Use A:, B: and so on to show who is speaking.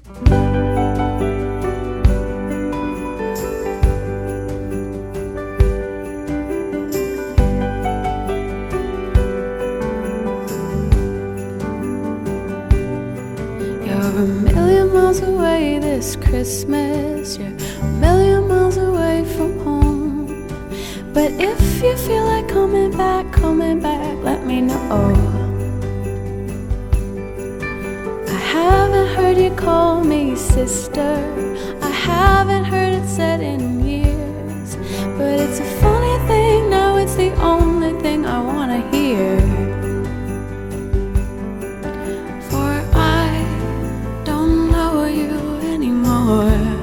A: You're a million miles away this Christmas. You're a million miles away from home. But if you feel like coming back, let me know. I haven't heard you call me sister. I haven't heard it said in years. But it's a funny thing, now it's the only thing I wanna hear. For I don't know you anymore.